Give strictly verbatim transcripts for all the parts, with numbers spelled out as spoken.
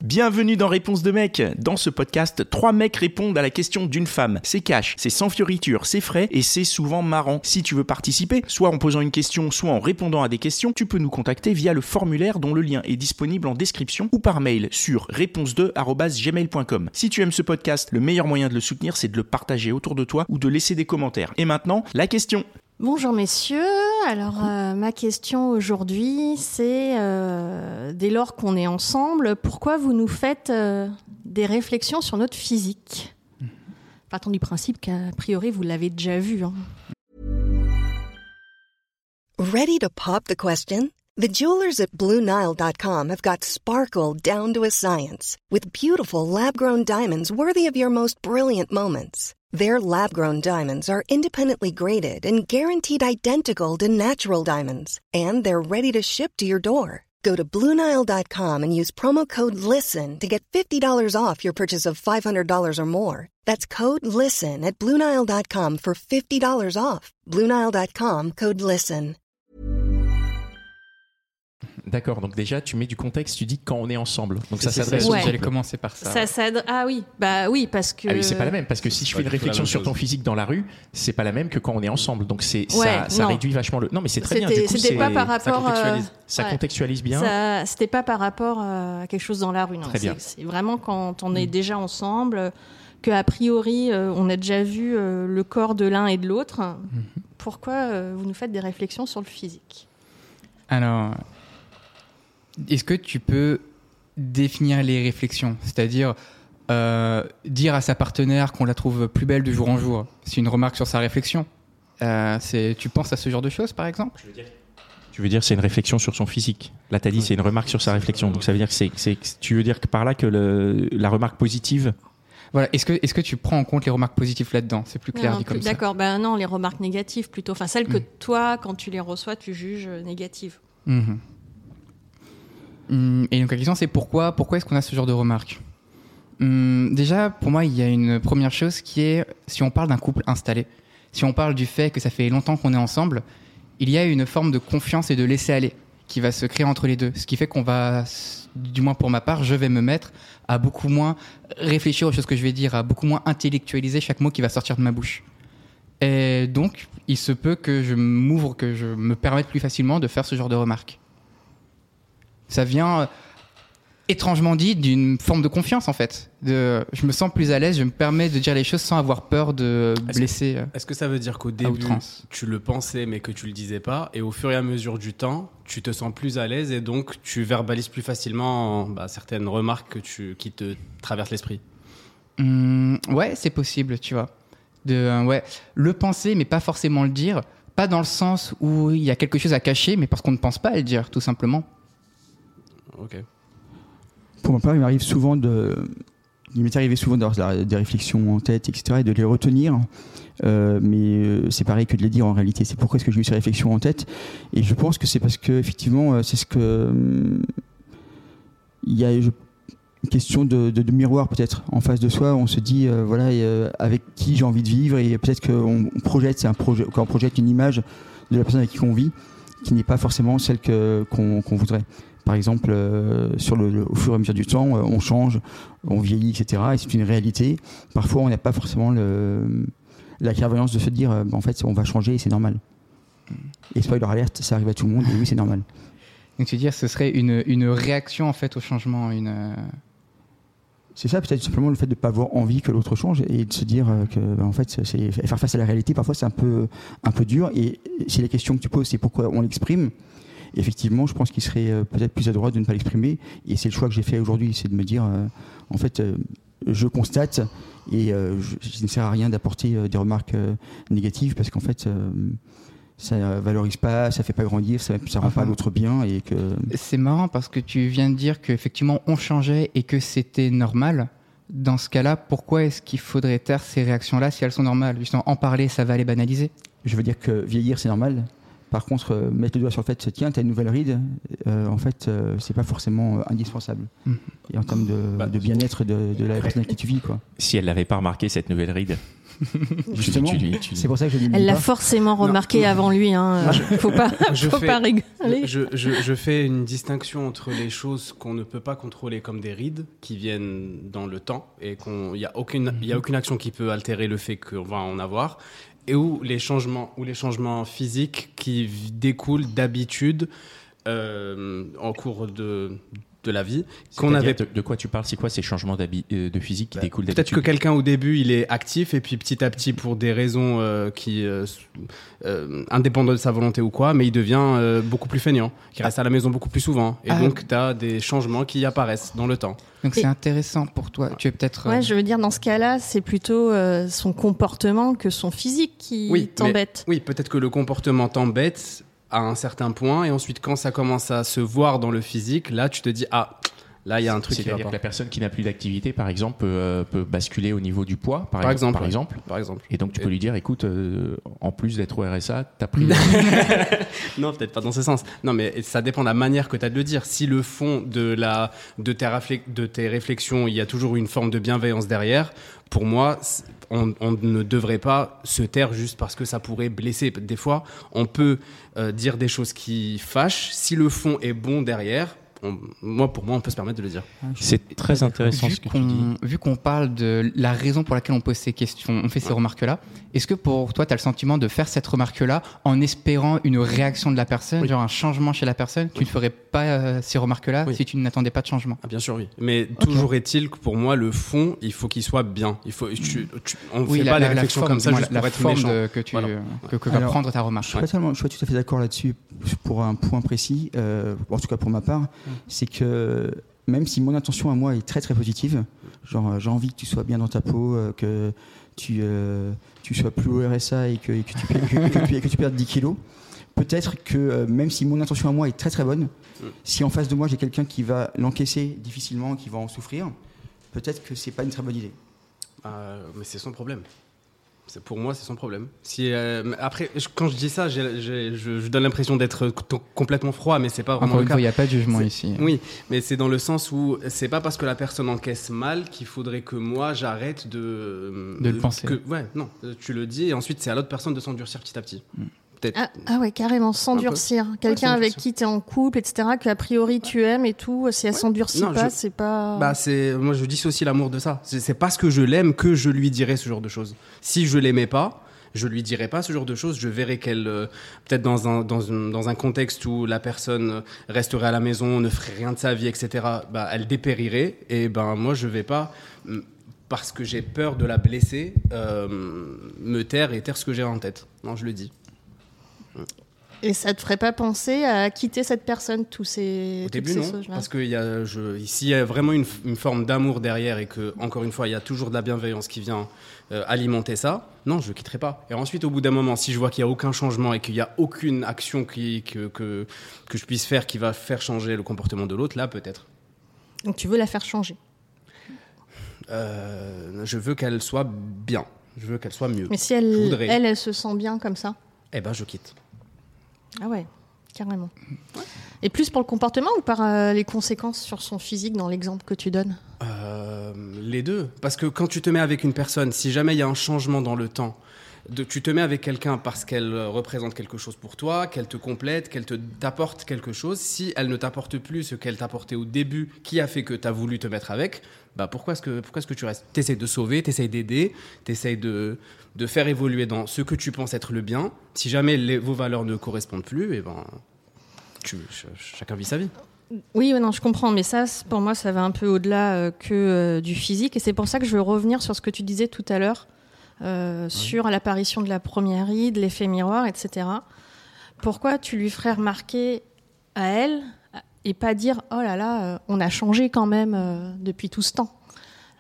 Bienvenue dans Réponse de mec. Dans ce podcast, trois mecs répondent à la question d'une femme. C'est cash, c'est sans fioriture, c'est frais et c'est souvent marrant. Si tu veux participer, soit en posant une question, soit en répondant à des questions, tu peux nous contacter via le formulaire dont le lien est disponible en description ou par mail sur réponse deux arobase gmail point com. Si tu aimes ce podcast, le meilleur moyen de le soutenir, c'est de le partager autour de toi ou de laisser des commentaires. Et maintenant, la question. Bonjour messieurs, alors euh, ma question aujourd'hui c'est euh, dès lors qu'on est ensemble, pourquoi vous nous faites euh, des réflexions sur notre physique ? Partons du principe qu'a priori vous l'avez déjà vu. Hein. Ready to pop the question? The jewelers at Blue Nile dot com have got sparkle down to a science with beautiful lab-grown diamonds worthy of your most brilliant moments. Their lab-grown diamonds are independently graded and guaranteed identical to natural diamonds. And they're ready to ship to your door. Go to Blue Nile dot com and use promo code LISTEN to get fifty dollars off your purchase of five hundred dollars or more. That's code LISTEN at Blue Nile dot com for fifty dollars off. Blue Nile dot com, code LISTEN. D'accord, donc déjà tu mets du contexte, tu dis quand on est ensemble. Donc ça c'est s'adresse ça, aux ouais. J'allais commencer par ça. Ça, ça ah oui, bah oui parce que. Ah oui, c'est pas la même parce que si je fais une réflexion sur ton physique dans la rue, c'est pas la même que quand on est ensemble. Donc c'est ouais, ça, ça non. réduit vachement le. Non, mais c'est très c'était, bien. Du coup, c'était c'est pas par rapport. ça contextualise, euh, ça ouais. contextualise bien. Ça, c'était pas par rapport à quelque chose dans la rue. Non. Très bien. C'est, c'est vraiment quand on est déjà ensemble, que a priori euh, on a déjà vu euh, le corps de l'un et de l'autre. Mm-hmm. Pourquoi euh, vous nous faites des réflexions sur le physique ? Alors. Est-ce que tu peux définir les réflexions ? C'est-à-dire euh, dire à sa partenaire qu'on la trouve plus belle de jour en jour. C'est une remarque sur sa réflexion. Euh, c'est, tu penses à ce genre de choses, par exemple ? Je veux dire, tu veux dire c'est une réflexion sur son physique. Là, tu as dit c'est une remarque sur sa réflexion. Donc ça veut dire que c'est, c'est, tu veux dire que par là que le, la remarque positive... Voilà. Est-ce que, est-ce que tu prends en compte les remarques positives là-dedans ? C'est plus clair non, dit comme plus, ça. D'accord, ben non, les remarques négatives plutôt. Enfin, celles que mmh. toi, quand tu les reçois, tu juges négatives. Mmh. Et donc la question c'est pourquoi, pourquoi est-ce qu'on a ce genre de remarques ? hum, Déjà, pour moi, il y a une première chose qui est, si on parle d'un couple installé, si on parle du fait que ça fait longtemps qu'on est ensemble, il y a une forme de confiance et de laisser-aller qui va se créer entre les deux. Ce qui fait qu'on va, du moins pour ma part, je vais me mettre à beaucoup moins réfléchir aux choses que je vais dire, à beaucoup moins intellectualiser chaque mot qui va sortir de ma bouche. Et donc, il se peut que je m'ouvre, que je me permette plus facilement de faire ce genre de remarques. Ça vient, euh, étrangement dit, d'une forme de confiance, en fait. De, je me sens plus à l'aise, je me permets de dire les choses sans avoir peur de est-ce blesser. Que, est-ce que ça veut dire qu'au début, tu le pensais mais que tu le disais pas, et au fur et à mesure du temps, tu te sens plus à l'aise et donc tu verbalises plus facilement bah, certaines remarques que tu, qui te traversent l'esprit ? Mmh, ouais, c'est possible, tu vois. De, euh, ouais, le penser, mais pas forcément le dire. Pas dans le sens où il y a quelque chose à cacher, mais parce qu'on ne pense pas à le dire, tout simplement. Ok. Pour ma part, il m'arrive souvent de, il m'est arrivé souvent d'avoir des réflexions en tête, et cetera, et de les retenir. Euh, mais euh, c'est pareil que de les dire en réalité. C'est pourquoi est-ce que j'ai eu ces réflexions en tête. Et je pense que c'est parce que effectivement, c'est ce que euh, il y a je, une question de, de, de miroir peut-être en face de soi. On se dit euh, voilà euh, avec qui j'ai envie de vivre et peut-être qu'on on projette, c'est un projet, quand on projette une image de la personne avec qui on vit, qui n'est pas forcément celle que qu'on, qu'on voudrait. Par exemple, euh, sur le, le, au fur et à mesure du temps, euh, on change, on vieillit, et cetera. Et c'est une réalité. Parfois, on n'a pas forcément le, la clairvoyance de se dire, euh, en fait, on va changer et c'est normal. Et spoiler alerte, ça arrive à tout le monde et oui, c'est normal. Donc, tu veux dire, ce serait une, une réaction en fait au changement, une. C'est ça, peut-être simplement le fait de ne pas avoir envie que l'autre change et de se dire que, ben, en fait, c'est faire face à la réalité. Parfois, c'est un peu, un peu dur. Et si la question que tu poses, c'est pourquoi on l'exprime. Effectivement, je pense qu'il serait euh, peut-être plus adroit de ne pas l'exprimer. Et c'est le choix que j'ai fait aujourd'hui, c'est de me dire, euh, en fait, euh, je constate et euh, je, il ne sert à rien d'apporter euh, des remarques euh, négatives parce qu'en fait, euh, ça ne valorise pas, ça ne fait pas grandir, ça ne rend enfin, pas l'autre bien. Et que... C'est marrant parce que tu viens de dire qu'effectivement, on changeait et que c'était normal. Dans ce cas-là, pourquoi est-ce qu'il faudrait taire ces réactions-là si elles sont normales ? Justement, en parler, ça va les banaliser. Je veux dire que vieillir, c'est normal. Par contre, euh, mettre le doigt sur le fait, tiens, t'as une nouvelle ride, euh, en fait, euh, c'est pas forcément euh, indispensable. Mmh. Et en termes de, bah, de bien-être de, de la personne avec qui tu vis, quoi. Si elle l'avait pas remarqué, cette nouvelle ride. Justement, tu lui- tu- c'est pour ça que je dis Elle l'a pas. forcément remarqué Non. avant lui. Hein. Faut pas, Je faut fais- pas rigoler. Je, je, je fais une distinction entre les choses qu'on ne peut pas contrôler comme des rides qui viennent dans le temps et qu'il n'y a, aucune- y a aucune action qui peut altérer le fait qu'on va en avoir, et où les changements, ou les changements physiques qui v- découlent d'habitudes euh, en cours de, de la vie. Qu'on C'est-à-dire, avait de, de quoi tu parles? C'est quoi ces changements d'habi- euh, de physique qui Bah, découlent Peut-être d'habitude? que quelqu'un au début il est actif et puis petit à petit pour des raisons euh, qui euh, euh, indépendantes de sa volonté ou quoi, mais il devient euh, beaucoup plus feignant, qui reste à la maison beaucoup plus souvent et Ah. donc tu as des changements qui apparaissent dans le temps. Donc Et- c'est intéressant pour toi. Tu es peut-être. euh, Ouais, je veux dire, dans ce cas-là, c'est plutôt euh, son comportement que son physique qui Oui, t'embête. Oui, peut-être que le comportement t'embête à un certain point et ensuite quand ça commence à se voir dans le physique, là tu te dis ah là il y a un truc qui va C'est-à-dire pas. que la personne qui n'a plus d'activité, par exemple, peut, euh, peut basculer au niveau du poids, par, Par exemple, exemple, par ouais. exemple. Par exemple. Et donc tu Et- peux lui dire, écoute, euh, en plus d'être au R S A, t'as pris. Non, peut-être pas dans ce sens. Non, mais ça dépend de la manière que tu as de le dire. Si le fond de, la, de, tes, réflex- de tes réflexions, il y a toujours une forme de bienveillance derrière, pour moi, c'est- on, on ne devrait pas se taire juste parce que ça pourrait blesser. Des fois, on peut euh, dire des choses qui fâchent. Si le fond est bon derrière, on- moi, pour moi, on peut se permettre de le dire. C'est très intéressant vu ce que tu dis. qu'on, vu qu'on parle de la raison pour laquelle on pose ces questions, on fait ces remarques-là, est-ce que pour toi, tu as le sentiment de faire cette remarque-là en espérant une réaction de la personne, Oui. genre un changement chez la personne? Tu ne ferais pas euh, ces remarques-là Oui. si tu n'attendais pas de changement? Ah, bien sûr, oui. Mais toujours est-il que pour moi, le fond, il faut qu'il soit bien. Il faut, tu- tu- on ne fait pas les réflexions comme ça moi, juste la, pour la être forme méchant. de- que, tu, Voilà. que, que va Alors, prendre ta remarque. Je suis, pas tellement, je suis pas tout à fait d'accord là-dessus pour un point précis, euh, en tout cas pour ma part, c'est que même si mon intention à moi est très très positive, genre euh, j'ai envie que tu sois bien dans ta peau, euh, que tu, euh, tu sois plus au R S A et que, et que, tu, perds- que, que tu, et que tu perdes dix kilos, peut-être que euh, même si mon intention à moi est très très bonne, si en face de moi j'ai quelqu'un qui va l'encaisser difficilement, qui va en souffrir, peut-être que c'est pas une très bonne idée. Euh, mais c'est son problème. C'est, pour moi, c'est son problème. Si, euh, mais après, je- quand je dis ça, j'ai- j'ai- je, je donne l'impression d'être co- complètement froid, mais c'est pas vraiment Encore le une cas. fois, il n'y a pas de jugement C'est- ici. Oui, mais c'est dans le sens où c'est pas parce que la personne encaisse mal qu'il faudrait que moi j'arrête de De le penser. que- ouais, non, tu le dis et ensuite c'est à l'autre personne de s'endurcir petit à petit. Peut-être. Ah, ah ouais, carrément, s'endurcir. Quelqu'un Ouais, avec s'endurcir. qui tu es en couple, et cetera, qu'a priori tu aimes et tout, si elle s'endurcit Non, pas, je- c'est pas... Bah c'est, moi je dissocie l'amour de ça. C'est, c'est parce que je l'aime que je lui dirais ce genre de choses. Si je l'aimais pas, je lui dirais pas ce genre de choses. Je verrais qu'elle, euh, peut-être dans un, dans, une- dans un contexte où la personne resterait à la maison, ne ferait rien de sa vie, et cetera. Bah elle dépérirait et ben moi je vais pas, mm, parce que j'ai peur de la blesser, euh, me taire et taire ce que j'ai en tête. Non, je le dis. Et ça te ferait pas penser à quitter cette personne, tous ces, Au toutes début, ces non, choses-là parce qu'il y a, je, ici, il y a vraiment une, une forme d'amour derrière et que, encore une fois, il y a toujours de la bienveillance qui vient euh, alimenter ça. Non, je ne quitterai pas. Et ensuite, au bout d'un moment, si je vois qu'il n'y a aucun changement et qu'il n'y a aucune action qui, que, que, que je puisse faire qui va faire changer le comportement de l'autre, là, peut-être. Donc tu veux la faire changer. Euh, je veux qu'elle soit bien. Je veux qu'elle soit mieux. Mais si Je elle, voudrais. elle, elle se sent bien comme ça. Eh ben, je quitte. Ah ouais, carrément. Et plus pour le comportement ou par euh, les conséquences sur son physique dans l'exemple que tu donnes? Euh, les deux. Parce que quand tu te mets avec une personne, si jamais il y a un changement dans le temps, de, tu te mets avec quelqu'un parce qu'elle représente quelque chose pour toi, qu'elle te complète, qu'elle te, t'apporte quelque chose. Si elle ne t'apporte plus ce qu'elle t'apportait au début, qui a fait que tu as voulu te mettre avec, bah pourquoi est-ce que, pourquoi est-ce que tu restes? Tu essaies de sauver, tu essaies d'aider, tu essaies de, de faire évoluer dans ce que tu penses être le bien. Si jamais les, vos valeurs ne correspondent plus, et ben, tu, ch- chacun vit sa vie. Oui, ouais, non, je comprends, mais ça, c'est- pour moi, ça va un peu au-delà euh, que euh, du physique. Et c'est pour ça que je veux revenir sur ce que tu disais tout à l'heure, euh, sur l'apparition de la première ride, l'effet miroir, et cetera. Pourquoi tu lui ferais remarquer à elle et pas dire « Oh là là, euh, on a changé quand même euh, depuis tout ce temps Bah, ?»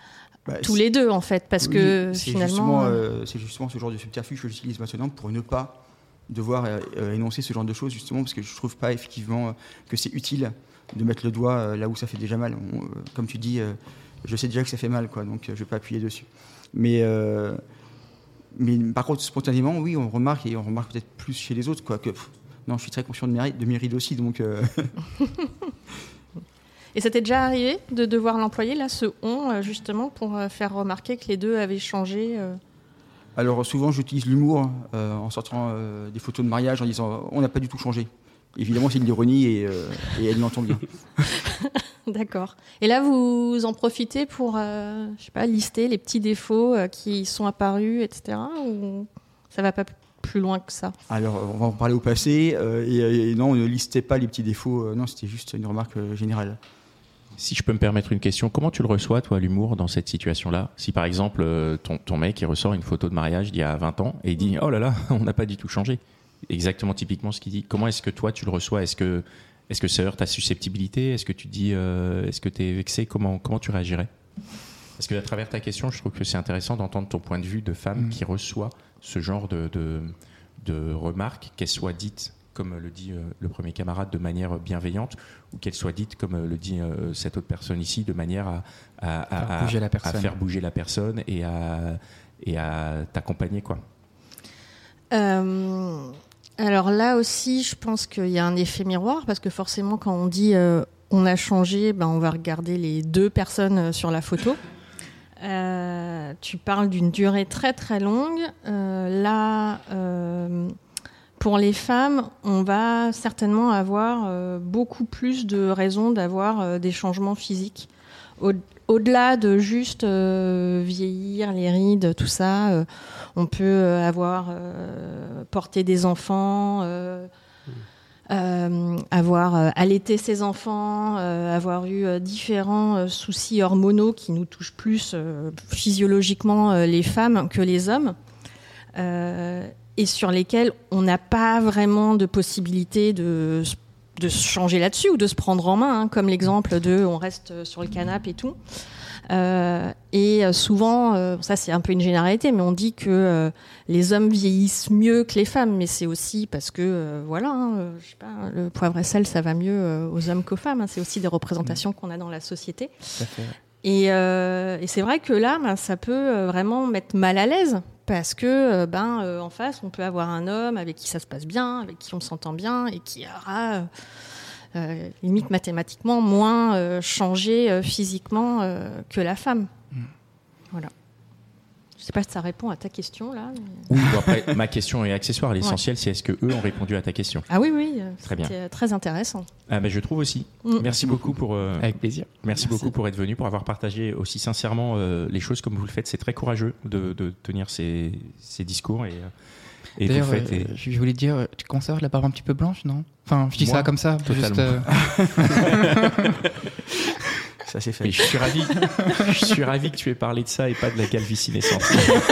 Tous c'est- les deux, en fait, parce oui, que c'est finalement... justement, euh, euh, c'est justement ce genre de subterfuge que j'utilise maintenant pour ne pas devoir euh, euh, énoncer ce genre de choses, justement parce que je trouve pas effectivement euh, que c'est utile de mettre le doigt euh, là où ça fait déjà mal. On, euh, comme tu dis, euh, je sais déjà que ça fait mal, quoi, donc euh, je vais pas appuyer dessus. Mais, euh, mais par contre, spontanément, oui, on remarque, et on remarque peut-être plus chez les autres, quoi, que pff, non, je suis très conscient de mes, rides- de mes rides aussi, donc euh, Et ça t'est déjà arrivé de devoir l'employer, là, ce « on », euh, justement, pour euh, faire remarquer que les deux avaient changé euh Alors souvent j'utilise l'humour euh, en sortant euh, des photos de mariage en disant on n'a pas du tout changé. Évidemment c'est de l'ironie et, euh, et elle l'entend bien. D'accord. Et là vous en profitez pour euh, je sais pas, lister les petits défauts euh, qui sont apparus, et cetera. Ou ça va pas plus loin que ça? Alors on va en parler au passé euh, et, et non on ne listait pas les petits défauts, euh, non c'était juste une remarque euh, générale. Si je peux me permettre une question, comment tu le reçois, toi, l'humour, dans cette situation-là? Si, par exemple, ton, ton mec, il ressort une photo de mariage d'il y a vingt ans et il dit « Oh là là, on n'a pas du tout changé ». Exactement, typiquement, ce qu'il dit. Comment est-ce que toi, tu le reçois? Est-ce que, est-ce que ça heurte ta susceptibilité? Est-ce que tu dis euh, « Est-ce que tu es vexé ?» comment, comment tu réagirais? Parce qu'à travers ta question, je trouve que c'est intéressant d'entendre ton point de vue de femme mmh. qui reçoit ce genre de, de, de remarques, qu'elles soient dites comme le dit euh, le premier camarade, de manière bienveillante, ou qu'elle soit dite, comme euh, le dit euh, cette autre personne ici, de manière à, à, à, faire, bouger la personne. à faire bouger la personne et à, et à t'accompagner, quoi. Euh, alors là aussi, je pense qu'il y a un effet miroir, parce que forcément, quand on dit euh, on a changé, ben, on va regarder les deux personnes sur la photo. Euh, tu parles d'une durée très très longue. Euh, là... Euh, Pour les femmes, on va certainement avoir euh, beaucoup plus de raisons d'avoir euh, des changements physiques. Au- au-delà de juste euh, vieillir, les rides, tout ça, euh, on peut euh, avoir euh, porté des enfants, euh, euh, avoir euh, allaité ses enfants, euh, avoir eu euh, différents euh, soucis hormonaux qui nous touchent plus euh, physiologiquement euh, les femmes que les hommes. Euh, et sur lesquels on n'a pas vraiment de possibilité de, de se changer là-dessus ou de se prendre en main, hein, comme l'exemple de on reste sur le canapé et tout. Euh, et souvent, euh, ça c'est un peu une généralité, mais on dit que euh, les hommes vieillissent mieux que les femmes, mais c'est aussi parce que, euh, voilà, hein, je sais pas, le poivre et sel, ça va mieux euh, aux hommes qu'aux femmes. Hein, c'est aussi des représentations qu'on a dans la société. Tout à fait. Et, euh, et c'est vrai que là, ben, ça peut vraiment mettre mal à l'aise. Parce que, ben, euh, en face, on peut avoir un homme avec qui ça se passe bien, avec qui on s'entend bien, et qui aura, euh, limite mathématiquement, moins euh, changé euh, physiquement euh, que la femme. Mmh. Voilà. Je ne sais pas si ça répond à ta question, là. Mais... Oui, bon, après, ma question est accessoire. L'essentiel, ouais. c'est est-ce qu'eux ont répondu à ta question? Ah oui, oui. Très bien. C'était très intéressant. Ah, ben, je trouve aussi. Mmh. Merci beaucoup pour... Euh, Avec plaisir. Merci, merci beaucoup pour être venu, pour avoir partagé aussi sincèrement euh, les choses comme vous le faites. C'est très courageux de, de tenir ces, ces discours. Et, et D'ailleurs, vous faites, euh, et... je voulais te dire, tu commences à avoir la barbe un petit peu blanche, non? Enfin, je dis Moi, ça comme ça. totalement. Juste, euh... Ça c'est fait. Mais je suis ravi. Je suis ravi que tu aies parlé de ça et pas de la calviciscence.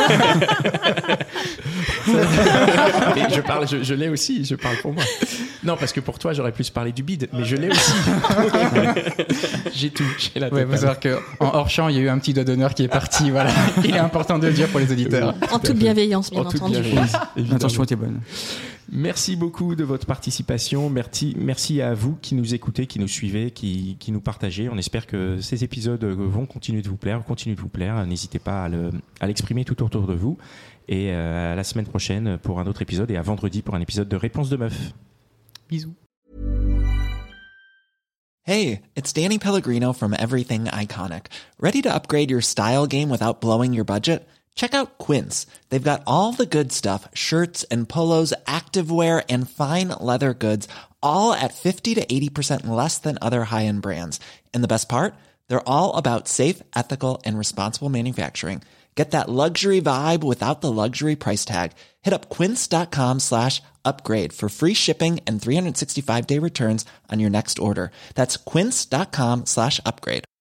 Et je parle, je, je l'ai aussi. Je parle pour moi. Non, parce que pour toi, j'aurais plus parlé du bide, mais je l'ai aussi. J'ai tout. J'ai la ouais, faut savoir que en hors champ, il y a eu un petit doigt d'honneur qui est parti. Voilà. Il est important de le dire pour les auditeurs. En toute bienveillance, bien en toute entendu. Bienveillance. L'intention était bonne. Merci beaucoup de votre participation. Merci, merci à vous qui nous écoutez, qui nous suivez, qui, qui nous partagez. On espère que ces épisodes vont continuer de vous plaire, continuent de vous plaire. N'hésitez pas à, le, à l'exprimer tout autour de vous. Et à la semaine prochaine pour un autre épisode et à vendredi pour un épisode de Réponse de Meuf. Bisous. Hey, it's Danny Pellegrino from Everything Iconic. Ready to upgrade your style game without blowing your budget? Check out Quince. They've got all the good stuff, shirts and polos, activewear, and fine leather goods, all at fifty to eighty percent less than other high-end brands. And the best part? They're all about safe, ethical, and responsible manufacturing. Get that luxury vibe without the luxury price tag. Hit up quince.com slash upgrade for free shipping and three sixty-five day returns on your next order. That's quince.com slash upgrade.